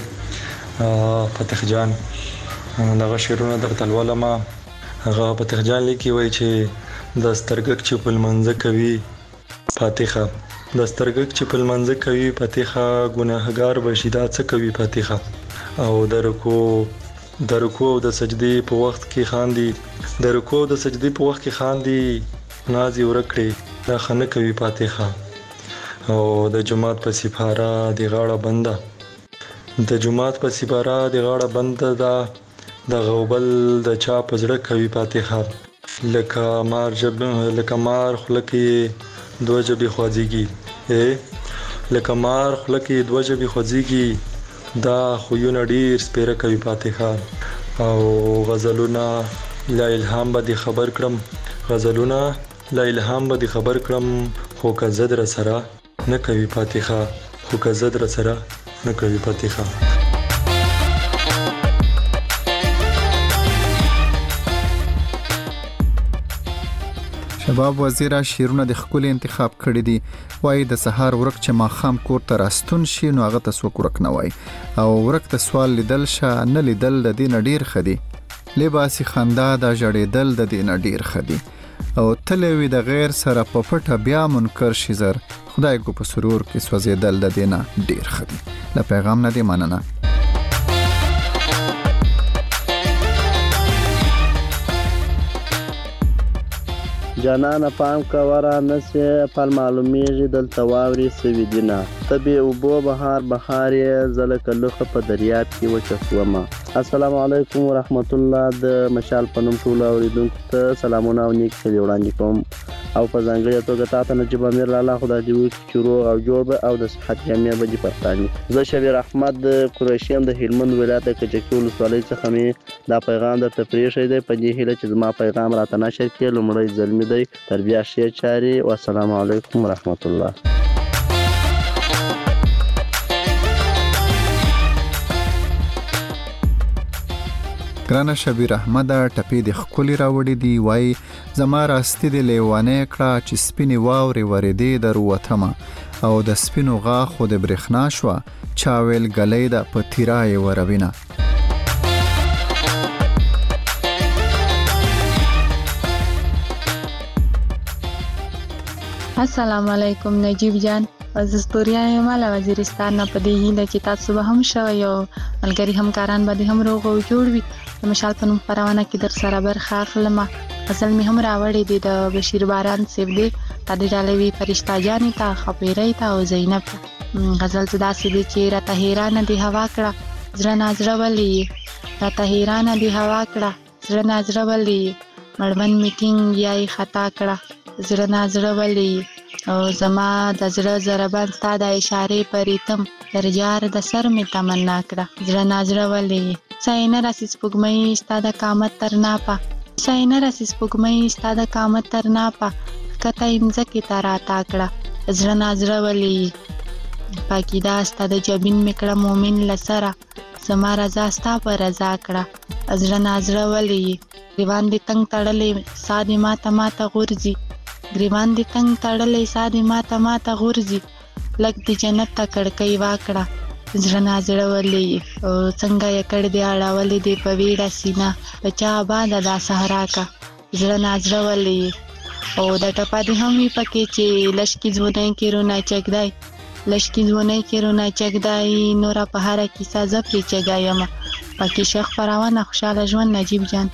فتح جان دغه شعرونه درته ولما هغه فتح جان لیکي وای چې د سترګک چې په منځ کوي فاتحه د سترګک چې په منځ کوي فاتحه ګناهګار بشیدا څه کوي فاتحه او درکو د سجدي په وخت کې خاندي درکو د سجدي په وخت کې خاندي نازي ورکړي دا خنه کوي فاتحه او د جمعات په سفاره دی غاړه بنده د جمعات په سفاره دی غاړه بنده دا د غوبل د چا پزړه کوي فاتحه لکه مار خلکی دوه جبي خوځيږي لکه مار خلکی دوه جبي خوځيږي دا خوونه ډیر سپیره کوي فاتحه او غزلونه لا الهام به خبر کړم غزلونه لا الهام به خبر کړم خو که زدر سره نه کوي فاتحه خو که زدر سره نه کوي فاتحه شباب وزیر شیرونه د خپل انتخاب کړی دي وای د سحر ورک چې ما خام کور ته راستون شي نو هغه تاسو ورک نه وای او ورک ته سوال لیدل شه نه لیدل د دین ډیر خدي لباسي خندا د جړېدل د دین ډیر خدي او تلوي د غیر سره په پټه بیا منکر شي زر خدای کو په سرور کې سوځېدل د دین ډیر خدي د پیغام نه دی مننه جانانه پام کوره نسې پل معلومیږي دلته واوري سوي دینه طبي اوبو بهار زلک لوخه په دریاب کې وچسومه السلام علیکم ورحمت الله د مشال پنوم ټول اوریدونکو ته سلامونه او نیک ښه وړاندې کوم او په ځانګړي توګه تاسو نجيب امیر لاله خدای دې وکړي چې روغ او جوړ به او د صحت جامع به دې پښتاني زه شبیر احمد قریشیم د هلمند ولایت کچکی ولسوالۍ څخه می دا پیغام درته پریښی دی په دې هیله چې زما پیغام راته نشر کړي لومړی ځل دی تربیه ښه چاري والسلام علیکم ورحمت الله ګرانه شبیر احمد ټپی د خولي راوړی دی وای زما راستي د لیوانه کړه چې سپینی واوري ورېدې دروتمه او د سپینو غا خو د برېخنا شو چاویل غلې د پتیرای وروینه السلام علیکم نجیب جان عزیز پوریا مال وزیرستان په دې هیله چې تاسو به هم شوي او ملګری همکاران به هم روغ او جوړ وي د مشال په نوم خبرونه کې در سره برخه اخلم غزل می هم راوړې دي د بشیر باران سیب دی تدې ډالوي فرشتہ جانې تا خپېرې تا او زینب غزل تداسې دي چې راته حیران دي هوا کړه زړه نازړه ولي راته حیران دي هوا کړه زړه نازړه ولي مړبن میټینګ یای خطا کړه زړه نازړه ولې او زما د زړه ضربان ستا د اشارې په ریتم در جار د سر مې تمنا کړه زړه نازړه ولې ساینه راسي سپوږمۍ ستا د قامت تر ناپه ساینه راسي سپوږمۍ ستا د قامت تر ناپه کته مځکې ته راتا کړه زړه نازړه ولې پاکیدا ستا د جبین مې کړه مومن له سره زما رضا ستا په رضا کړه زړه نازړه ولې ګریوان دې تنګ تړلی سا دې ماته غورځي ګریوان دې تنګ تړلی سا دې ماته غورځي لږ دې جنت ته کړکۍ واکړه زړه نازړه ولې او څنګه یې کړ دې اړولې دې په ویړه سینه په چا آباده دا صحرا کا زړه نازړه ولې او د ټپه دې هم وي پکې چې لشکي ځونی کې رونه چګدای لشکي ځونی کې رونه چګدای نوره په هره کیسه زه پرې چګایم پکې شیخ فراوانه خوشحاله ژوند نجیب جان.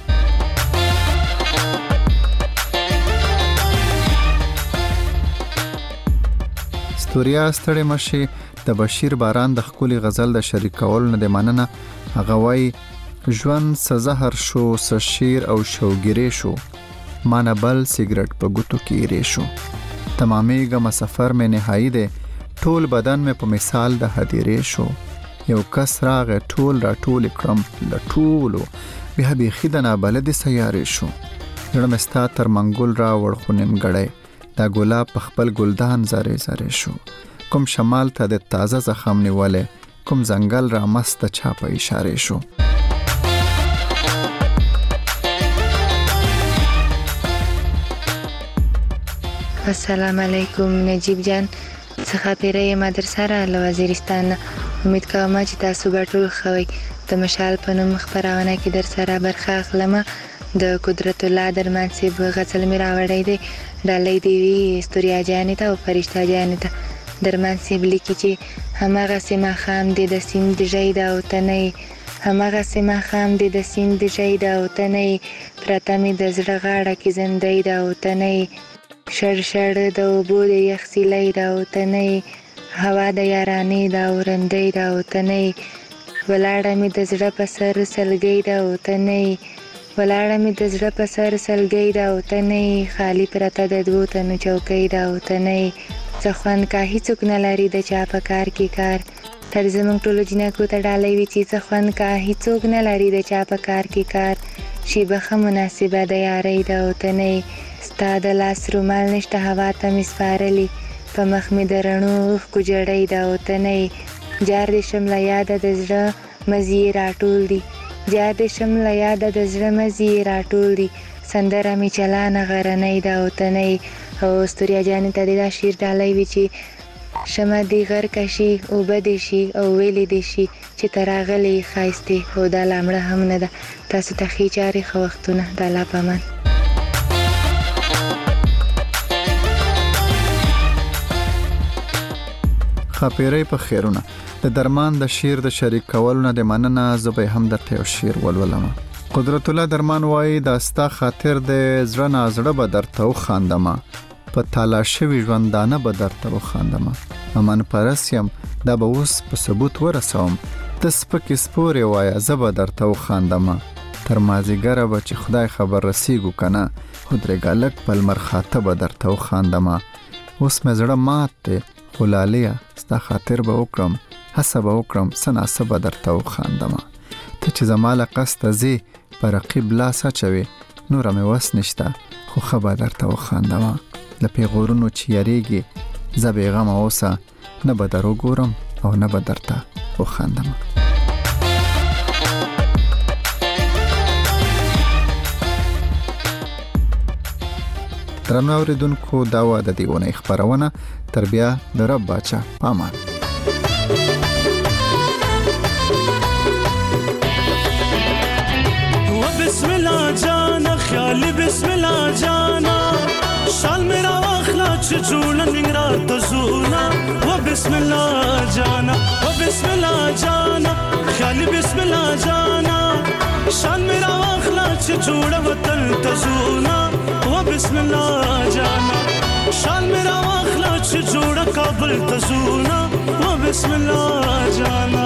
ستوریا ستړی مشي د بشیر باران د خولي غزل د شریکول نه د مننه هغه وای ژوند سزهر شو سشیر او شوګری شو مانه بل سیګریټ په ګوتو کې ری شو تمامېګه سفر مې نهایی ده ټول بدن مې په مثال د هدیرې شو یو کس راغه ټول را ټول کړم لټولو به به خدنا بلد سیارې شو جوړ مستا تر منګول را وړخونم غړې دا ګلاب په خپل ګلدان زاره زاره شو کوم شمال ته د تازه زخم نیولې کوم زنګل را مست چا په اشاره شو. السلام علیکم نجیب جان څخه پیره مدرسه را له وزیرستان امید کوم چې تاسو به ټول خوي د مشال په نوم خبرونه کې در سره برخه اخلم د قدرت الله درمان سی غزل می راوړی دی ډالۍ دی وی استوریا جان ته او فرشتہ جان ته درمان سی لیکي چې همغه سیمه خام دی د سیند جیدا او تنه همغه سیمه خام دی د سیند جیدا او تنه پرتمه د زړه غاړه کې زندې دا او تنه شړ شړ د وبو د یخسلې دا او تنه هوا د یارانې دا ورندې دا او تنه ولاړه می د زړه په سر سلګې دا او تنه ولاړه می د زړه په سر سلګې دا او تنه خالی پرته د دوه تنو چوکۍ دا او تنه ځخوان کا هیڅوک نه لري د چا په کار کې کار تر زمونږ ټولو جنکو ته ډالۍ وي چې ځخوان کا هیڅوک نه لري د چا په کار کې کار شی بخه مناسبه د یارۍ دا او تنه ستا د لاس رومال نشته هوا ته می سپارلی په مخ می د رڼو اوښکو جړۍ دا او تنه جار دې شم له یاده د زړه مزي راټول دي جار دې شم له یاده د زړه مزي راټول دي سندره می چلانه غرنۍ دا او تنه او استوریا جان ته دا شیر ډالۍ وی چې شمه دی غر کشي او بد شي او ویلې دي شي چې تراغلي خايسته او دا لامړه هم نه ده تاسو ته خې چاري خو وختونه د لا پمن خاپیری په خیرونه د درمان د شیر د شریک کولونه د مننه زبې هم درته یو شیر ولولم. قدرت الله درمان وای دا ستا خاطر د زړه نازړه به درته وخاندم په تالا شوی ژوندانه به درته وخاندم امن پرسیم دا به اوس په ثبوت ورسوم د سپک سپورې وای زبه درته وخاندم تر مازیګره به چې خدای خبر رسیږو کنه خدای ګالک په مرخاته به درته وخاندم اوس مې زړه ماته خلالیا ستا خاطر به وکړم حساب وکړم سناسب درته وخاندم ته چې زماله قصد زی پر رقیب لا سچوي نور مې وس نشته خو خبر درته وخاندم د پیغورونو چې یریږي زبې غم اوسه نه به درو ګورم او نه به درته وخاندم. درنو اوریدونکو دا و د دیونه خبرونه تر بیا د رب باچا پامان. بسم الله جانا خیال بسم الله جانا شال میرا واخلا چې جوړ ننګرا تزونا و بسم الله جانا و بسم الله جانا خیال بسم الله جانا شال میرا واخلا چې جوړ وطن تزونا و بسم الله جانا شال میرا واخلا چې جوړ کابل تزونا و بسم الله جانا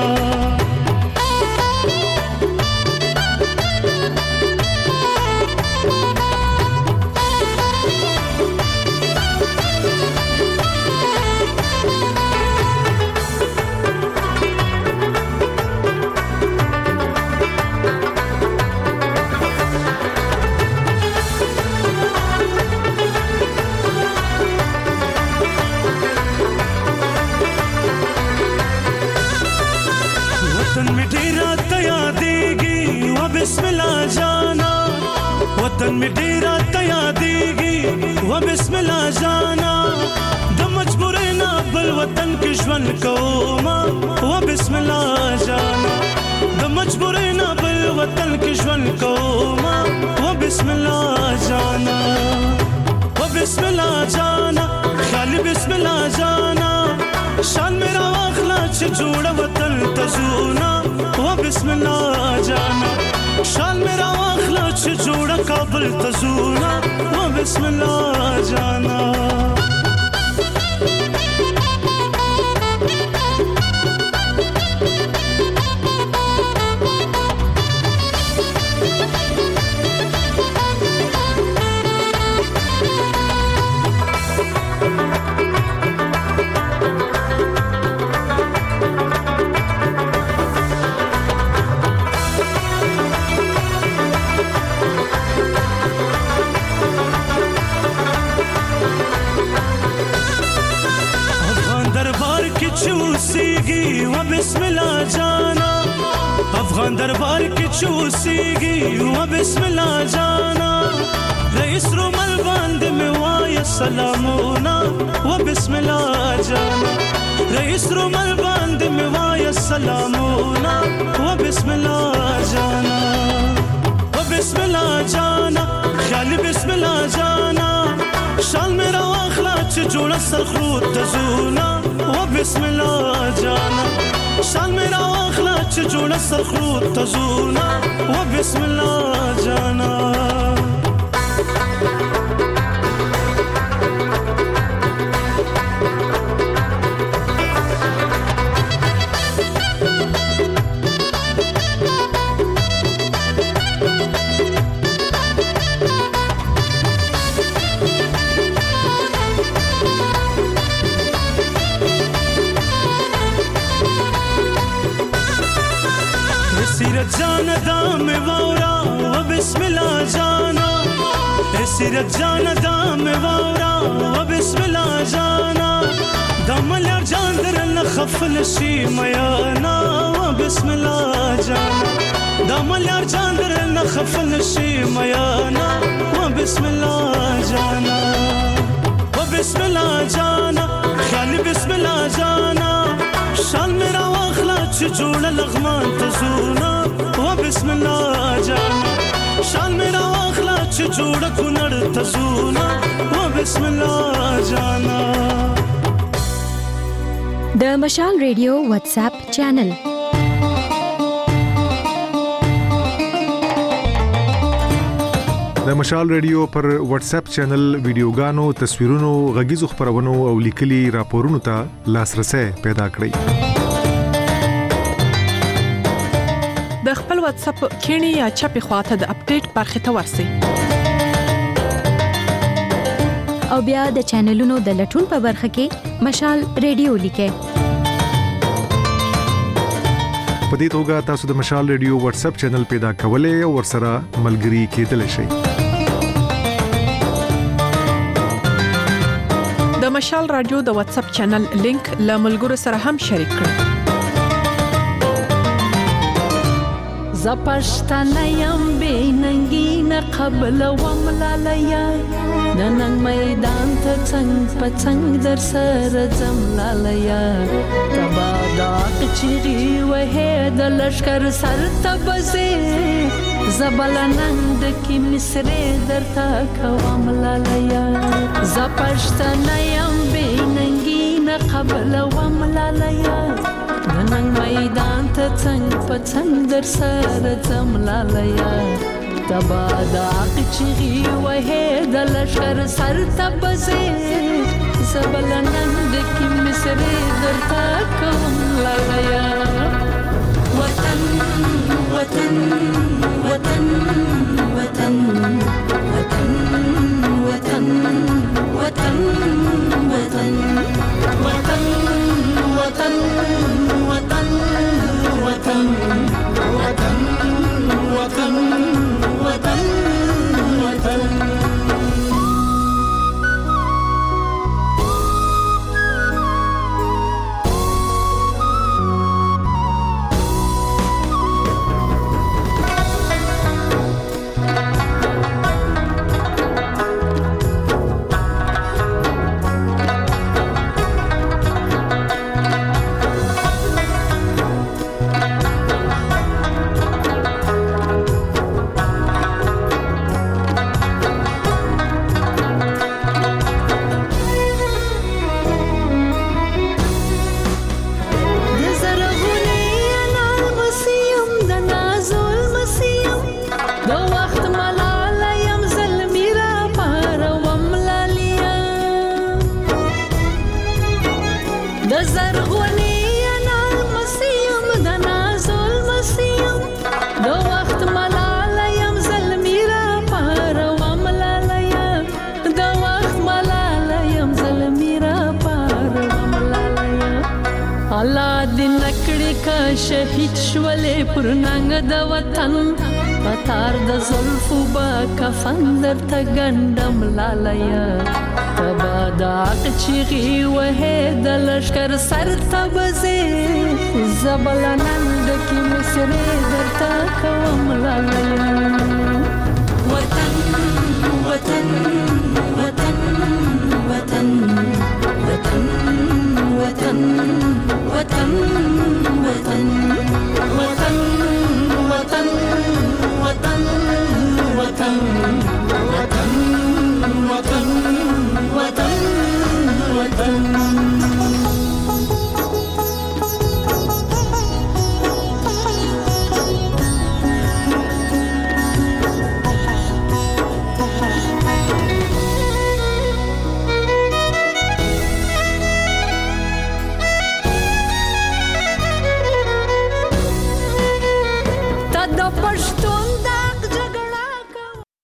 وطن می ډیره ته یادېږي و بسم الله جانا د مجبورۍ نه بل وطن کې ژوند کوما و بسم الله جانا د مجبورۍ نه بل وطن کې ژوند کوما و بسم الله جانا و بسم الله جانا خیال بسم الله جانا شان میرا واخلا چې جوړ وطن تزونا و بسم الله جانا شان میرا واخلا چې جوړ کابل تزونا و بسم الله جانا चूसीगी वो बिस्मिल्लाह जाना अफगान दरबार की चूसीगी वो बिस्मिल्लाह जाना रईस रुमल बांध में वाया सलामोना वो बिस्मिल्लाह जाना रईस रुमल बांध में वाया सलामोना वो बिस्मिल्लाह जाना वो बिस्मिल्लाह जाना ख्याल बिस्मिल्लाह जाना शाल मेरा वाखला च जोड़ा सरखरूत तजूना वो बिस्मिल्लाह जाना शाल मेरा वाखला च जोड़ा सरखरूत तजूना वो बिस्मिल्लाह जाना सीरत जाना दाम वावरा व बिस्मिल्लाह जाना सीरत जाना दाम वावरा व बिस्मिल्लाह जाना दमल जांदर न खफल शी मयाना व बिस्मिल्लाह जाना दमल जांदर न खफल शी मयाना व बिस्मिल्लाह जाना व बिस्मिल्लाह जाना ख्याल बिस्मिल्लाह जाना शाल मेरा वाखला च जोड़ा लغمان तजूना वो बिस्मिल्लाह जाना शाल मेरा वाखला च जोड़ा कुनड़ तजूना वो बिस्मिल्लाह जाना द मशाल रेडियो व्हाट्सएप चैनल د مشال ریډیو پر واتس اپ چینل ویډیوګانو تصویرونو غږیزو خبرونو او لیکلي راپورونو ته لاسرسي پیدا کړئ د خپل واتس اپ کینی یا چپی خواته د اپډیټ برخه ته ورسئ او بیا د چینلونو د لټون په برخه کې مشال ریډیو لیکئ په دې توګه تاسو د مشال ریډیو واتس اپ چینل پیدا کولای او ورسره ملګري کېدلی شئ د مشال رادیو د واتس اپ چینل لینک له ملګرو سره هم شریک کړئ زپښتنه يم بیننګینه قبل وملاله نننګ میدان ته څنګه پڅنګ در سره زملاله تبا دا چیرې وه د لشکر سر تبسه زبلنند کی مصری درتا کوملاله زپښتنه يم بیننګینه قبل وملاله نننګ میدان ته څنګه پڅنګ در سره زملاله تبا دا چیرې وه د لشکر سر تبسه زبلنند کی مصری درتا کوملاله وطن وطن وطن وطن وطن وطن وطن وطن وطن وطن وطن وطن وطن وطن وطن وطن با شهید شولې پر ننګ د وطن پتار د زلفو با کفن درته ګنډم لالیه تبا د حق چیغې وهې د لښکر سر ته بځې زه بله نن ډکې مصرې درته کوم لالیه